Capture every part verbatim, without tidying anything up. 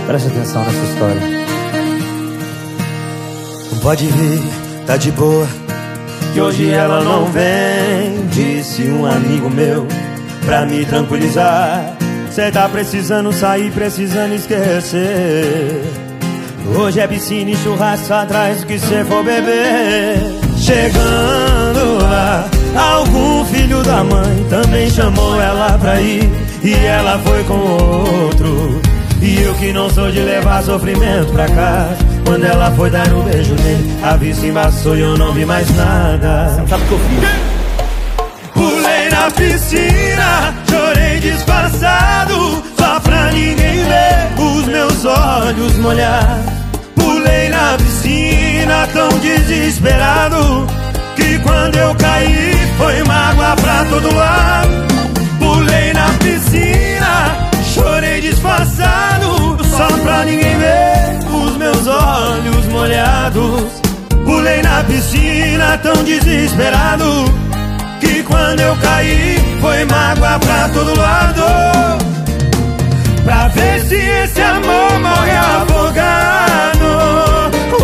Preste atenção nessa história. Pode vir, tá de boa, que hoje ela não vem, disse um amigo meu, pra me tranquilizar. Cê tá precisando sair, precisando esquecer. Hoje é piscina e churrasco atrás do que cê for beber. Chegando lá, algum filho da mãe também chamou ela pra ir, e ela foi com outro. E eu que não sou de levar sofrimento pra casa, quando ela foi dar um beijo nele, a vista embaçou e eu não vi mais nada. Você não sabe o que eu fiz? Pulei na piscina, chorei disfarçado, só pra ninguém ver os meus olhos molhar. Pulei na piscina tão desesperado, que quando eu caí foi mágoa pra todo lado. Pulei na piscina, chorei disfarçado, só pra ninguém ver os meus olhos molhados. Pulei na piscina tão desesperado, que quando eu caí foi mágoa pra todo lado. Pra ver se esse amor morre afogado. Oh,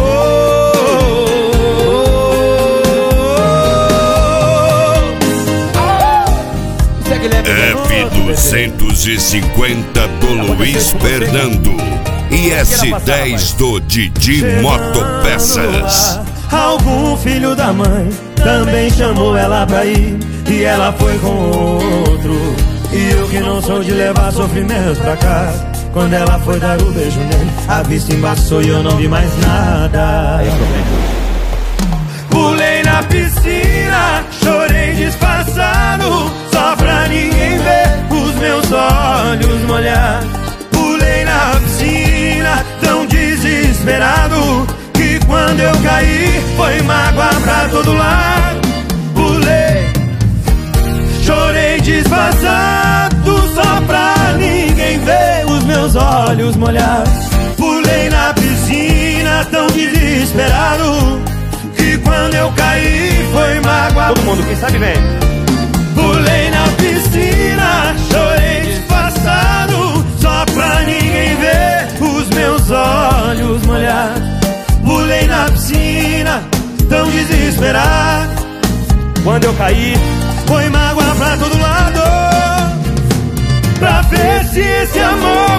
oh, oh. F duzentos e cinquenta do Luiz Fernando e S dez do Didi Motopeças. Algum filho da mãe também chamou ela pra ir, e ela foi com outro. E eu que não sou de levar sofrimento pra casa, quando ela foi dar o beijo nele, a vista embaçou e eu não vi mais nada. Pulei na piscina, chorei disfarçado, só pra ninguém ver os meus olhos molhar. Pulei na piscina tão desesperado, que quando eu caí foi mágoa pra todo lado. Pulei, chorei disfarçado, só pra ninguém ver os meus olhos molhados. Pulei na piscina tão desesperado, que quando eu caí foi mágoa. Todo mundo, quem sabe vem. Pulei na piscina, chorei disfarçado, só pra ninguém ver os meus olhos molhados. Pulei na piscina tão desesperado, quando eu caí foi mágoa pra todo lado. Pra ver se esse amor